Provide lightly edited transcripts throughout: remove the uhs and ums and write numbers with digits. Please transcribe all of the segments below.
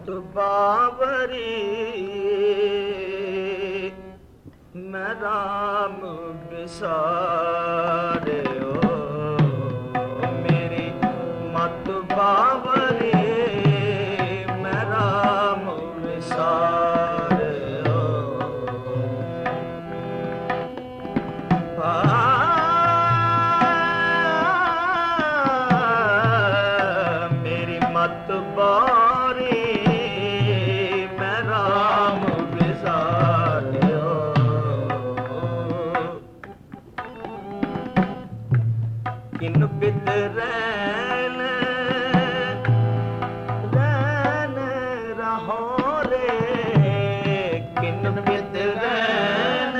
मत बावरी मैं राम बिसारे हो मेरी मत बावरी मैं राम बिसारे हो मेरी मत बारी मैं राम बिसारे हो किन बिद रैन रैन रहो रे किन बिद रैन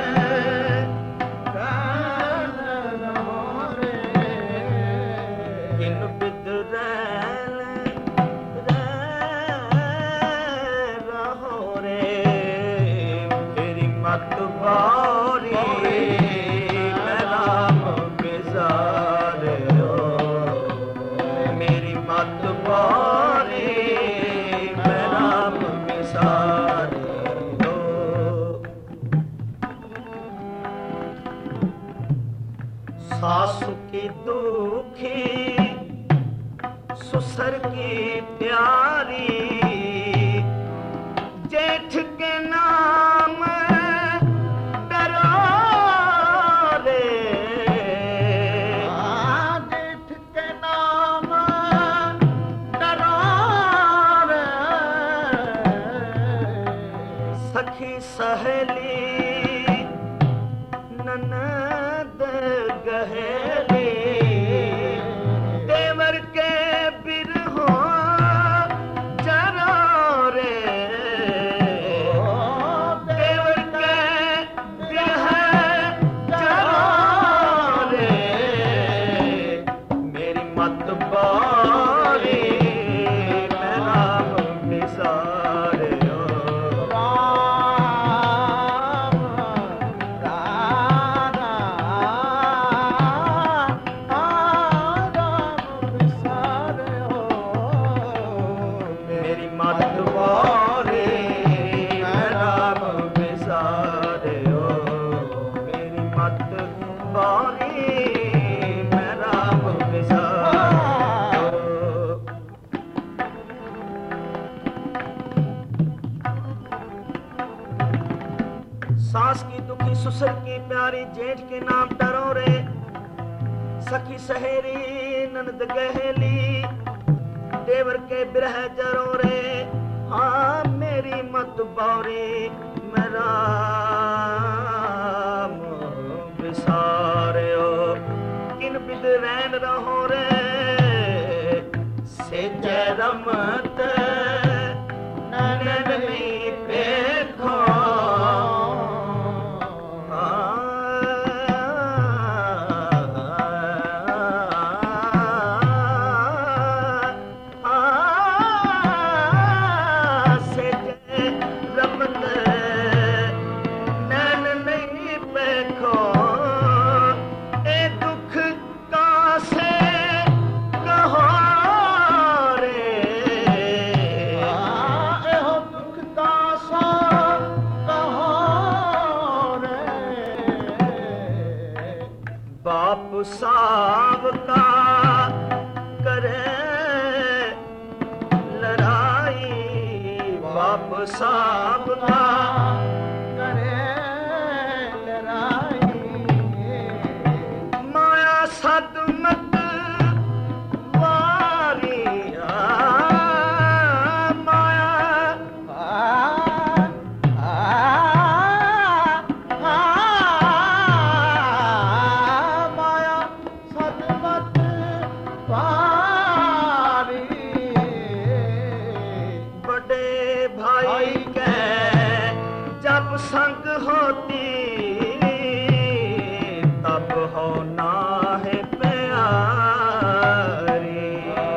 रैन रहो रे किन बिद रैन रैन रहो रे मेरी मत बारी मैं राम बिसारे हो मेरी मत बारी मैं राम बिसारे हो सासु की दुखी ससुर की प्यारी जेठ के नाम डरो रे जेठ के नाम डरो रे सखी सहेली ननद गहेली देवर के बिरहो जरो रे देवर के बिरह जरो रे मेरी मत बारी मैं राम बिसारे हो मेरी मत बारी मैं राम बिसारे हो मेरी मत बारी मैं राम बिसारे हो सास की दुखी ससुर की प्यारी जेठ के नाम डरो रे सखी सहेली ननद गहेली देवर के बिरह जरो रे हाँ मेरी मत बारी मैं राम बिसारे हो किन बिद रैन रहो रे से जय रमत नैन में देखो बाप साहब का करे लड़ाई बाप साहब का करे लड़ाई माया सदमत वारी माया भाई के जब संग होती तब होना है प्यारी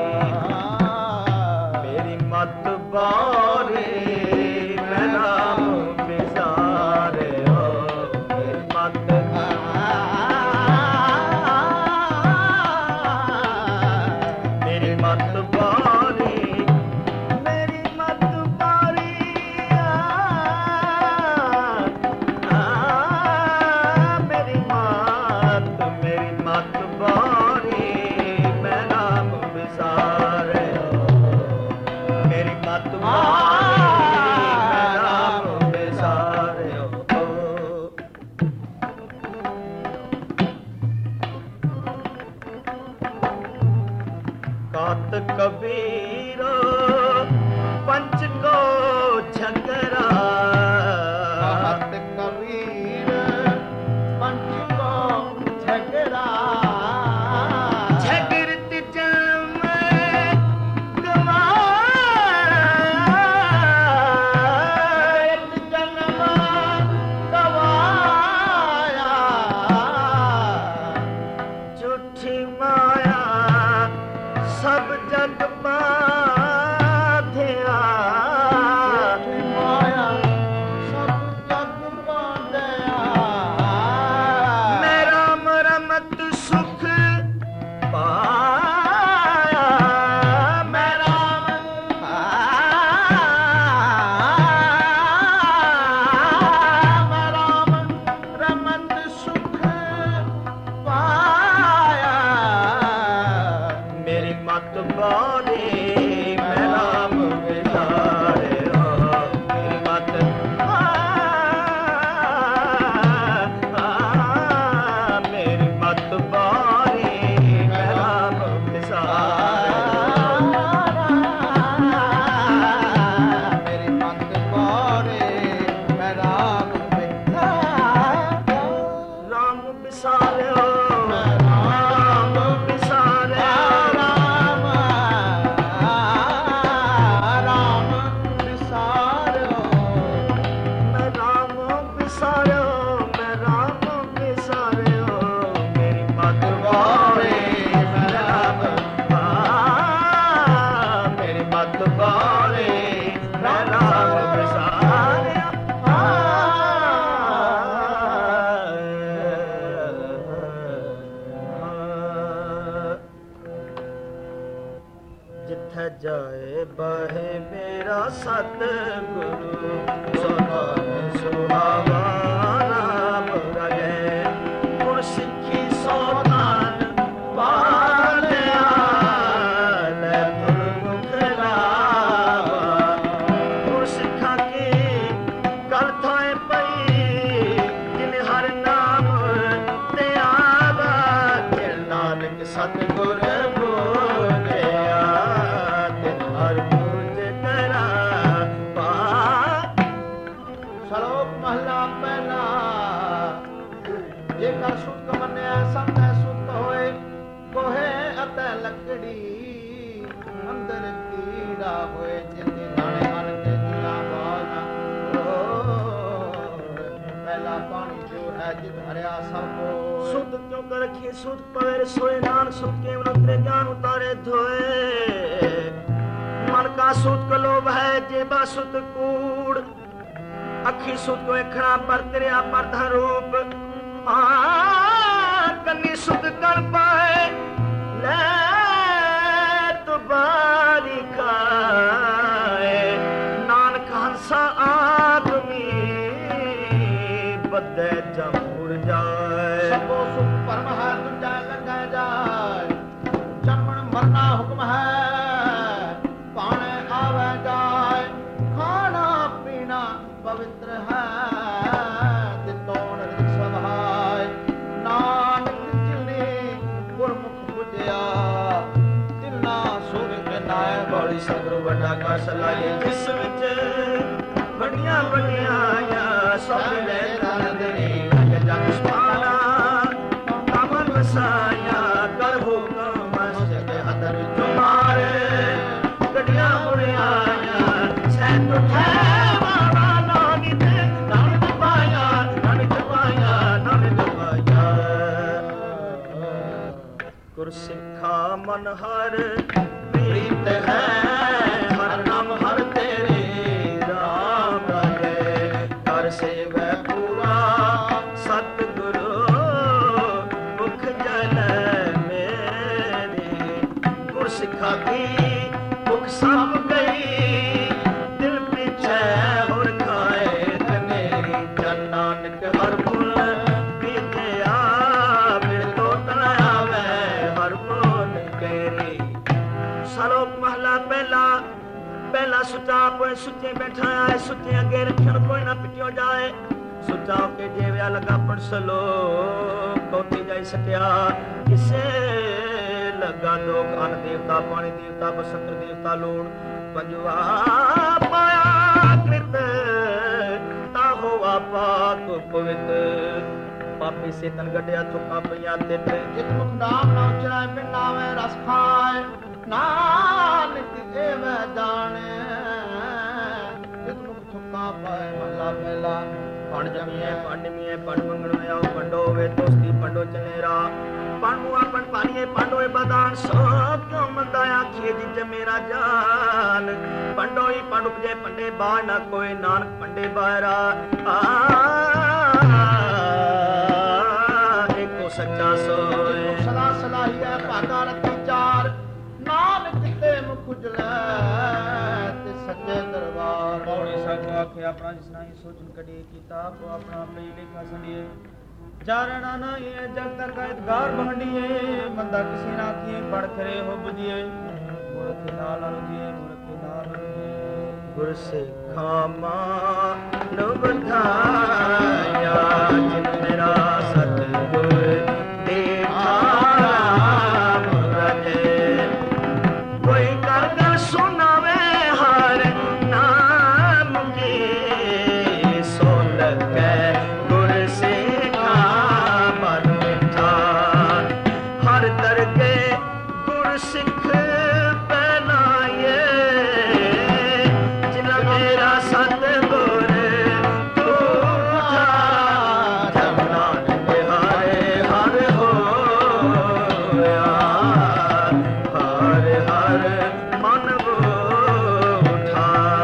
मेरी मत बारी मैं राम बिसारे हो मेरी मत मेरी मत बारी मेरी मत ਮਤ ਮਾਰੇ ਰਾਮ ਵਿਸਾਰਿਓ ਕਾਤ ਕਬੀਰ ਪੰਚ ਕੋ ਝਗਰਾ ਕਾਤ ਕਬੀਰ ਪੰਚ ਕੋ ਝਗਰਾ ਝਗਰਤ ਜਨਮ ਗਵਾਇਆ ਜਨਮ ਗਵਾਇਆ ਝੂਠੀ ਮਾਇਆ ਸਭ ਜਗ ਬਾਧਿਆ ਮਾਇਆ ਸਭ ਜਗ ਬਾਂਧਿਆ ਮੈਂ ਰਾਮ ਰਮਤ ਸੁਖ ਪਾਇਆ ਮੈਂ ਰਾਮ ਮੈਂ ਰਾਮ ਰਮਤ ਸੁਖ ਪਾਇਆ ਮੇਰੀ ਮਤ ਬਾਰੇ ਮੈਂ ਰਾਮ ਵਿਸਾਰਿਆ ਮੇਰੀ ਮਤ ਮੇਰੀ ਮਤ ਬਾਰੇ ਮੈਂ ਰਾਮ ਵਿਸਾਰਿਆ ਮੇਰੀ ਮਤ ਬਾਰੇ ਮੈਂ ਰਾਮ ਰਾਮ ਵਿਸਾਰਿਓ ਰਾਮ ਵਿਸਾਰਿਆ ਰਾਮ ਰਾਮ ਵਿਸਾਰਿਓ ਮੈਂ ਰਾਮ ਵਿਸਾਰਿਓ ਮੈਂ ਰਾਮ ਵਿਸਾਰਿਓ ਮੇਰੀ ਮਤ ਬਾਰੇ ਮੈਂ ਰਾਮ ਮੇਰੀ ਮਤ ਬਾਰੇ ਮੈਂ ਰਾਮ ਵਿਸਾਰਿਆ ਜਿੱਥੇ ਜਾਏ ਬਾਹੇ ਮੇਰਾ ਸਤ ਗੁਰੂ ਸੋਨਾਮ ਸੁਹਾਵਾ ਨਾਮ ਰਗੇ ਗੁਰ ਸਿੱਖੀ ਸੋਨਾਨ ਪਾਲਿਆ ਲੈ ਗੁਰਮੁਖ ਲਾਵਾ ਗੁਰ ਸਿੱਖਾਂ ਕੀ ਗੱਲ ਥੋਏ ਪਈ ਜਿਨ ਹਰ ਨਾਮ ਤੇ ਆਵਾ ਤੇ ਨਾਨਕ ਸਤਿਗੁਰ ਬੋਲਿਆ ਤੇ ਹਰ ਪੂਜ ਕਰਾ ਪਾ ਸ਼ਲੋਕ ਮਹਲਾ ਪਹਿਲਾ ਜੇਕਰ ਸੁੱਤ ਮੰਨਿਆ ਸੰਤੈ ਸੁੱਤ ਹੋਏ ਕੋਹੇ ਅਤੇ ਲੱਕੜੀ ਅੰਦਰ ਕੀੜਾ ਹੋਏ ਜਿੰਦੀ ਨਾਲੇ ਮਨ ਕੇ ਜੀਆ ਬਾਣਾ ਪਹਿਲਾ ਪਾਣੀ ਜੋ ਹੈ ਜਿਤ ਹਰਿਆ ਸਭ ਕੋ ਸੁਧ ਕਿਉਂ ਕਰ ਰਖੀ ਸੁਧ ਪਵੇ ਸੋਏ ਨਾਨ ਸੁਧ ਕੇ ਉਤਰੇ ਗਿਆਨ ਉਤਾਰੇ ਧੋਏ मन का सुत को लोभ है जेबा सुत कूड़ अखी सुत को एखड़ा पर तेरा पर रूप कन्नी सुत कर पाए ले तो बारी खाए नानक हंसा आदमी बदे जमूर जाए सबो सुख परम है दूजा लगा जाए जन्मन मरना हुक्म है पाने आवे जाए खाना पीना पवित्र है दितोन सभाए नानक जिने गुरमुख बुझिया तिना सुर के नाय बड़ी सगरु बड़ा का सलाए जिस विच बड़िया बड़िया सब ले रंदनी जग सुभाना कमल वसाया कर हुक्म मस्जिद अदर तुम्हारे गड्डियां मुड़ियां सैन उठे मारा नानित नानित पाया नानित पाया नानित पाया गुर सिखा मन हर प्रीत है हर नाम हर तेरे राम रहे कर सेवै पूरा सतगुरु मुख जल मेरे गुर सिखा की सब गई दिल पीछे और खाए तने जन नानक हर फूल बीतिया फिर तो तनावे हर फूल तेरी सलोक महला पहला पहला सुचा पोए सुचे बैठा आए सुचे अगे रखन कोई ना पिटियो जाए सुचा के जेव्या लगा पड़सलो कोती जाई सटिया किसे लगा दो कान देवता पानी देवता बसंत देवता लूण पंजवा पाया कृत ता होवा पाक पवित्र पापी से तन गड्या चुका पिया ते जित मुख नाम ना उचराए पिंड आवे रस खाए नानक एव जाने जित मुख चुका पाए महला पहला पण जमिए पांडमिए पण मंगण में आओ पंडो वे दोस्ती पंडो चलेरा पण मुआ पण पानिए पंडो बदान सो क्यों मंदाया खेज जमेरा जान पंडो ही पंडुक जे पंडे बाण ना कोई नानक पंडे बायरा एको सच्चा सोए सदा सलाहिया भागा रखी चार नानक ते मुख उजले ते सच्चे दरबार पौड़ी सब आखे अपना जिसना ही सोचन कड़ी किताब अपना पे लेखा संडिए चारणा ना ये जग तक एदगार बहंडिए मंदा किसी ना किए पढ़ करे हो बुझिए मूर्ख नाल अलगिए मूर्ख नाल गुर सिखा मान बधाया जिन मेरा सतगुर देखा मुरजे कोई कर कर सुनावे हर नाम की सो लगे गुर सिखा मन मिठा हर दरगे गुर सिख पहनाए मेरा सतगुर तू था जमुना हरे हर होया हर हर मन उठा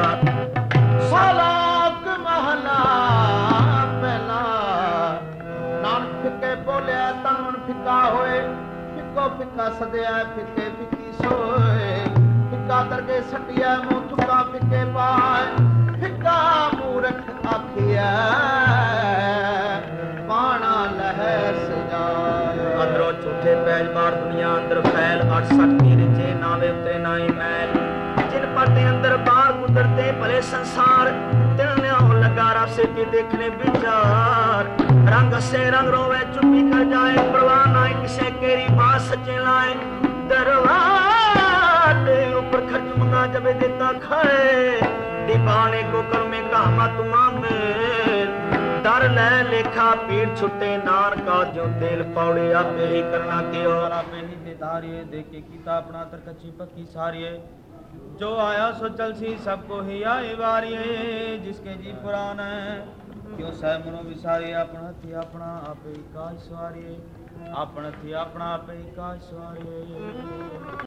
सलाक महला पहला नानक फिके बोले तन फिका होए फिको फिका सदया फिके फिकी सोए फिका दरगे सटिया मुंह चुका फिके पाए फिका मूरख आखिया पाना लहर सजाए अंदरों झूठे पैज मार दुनिया अंदर फैल 68 रिचे नावे उतरे नाई मैल जिन पड़ते अंदर बाहर गुजरते भले संसार तिलने हो लगा रब से देखने विचार रंग से रंग रोवे चुप्पी कर जाए परवाह ना किसे केरी बात सच्चे लाए दरवाजे ऊपर खर्च मंगा जब देता खाए दीवाने को कर में कहा तुमा में डर ले लेखा पीड़ छुट्टे नार का जो तेल पौड़े आपे ही करना के और आपे ही निधारिए देखे कीता अपना तरकची पक्की सारिए जो आया सो चल सी सबको ही आए वारिए जिसके जी पुराण है क्यों सह मनो विसारिए अपना थी अपना आपे ही काज सवारिए अपना थी अपना आपे ही काज सवारिए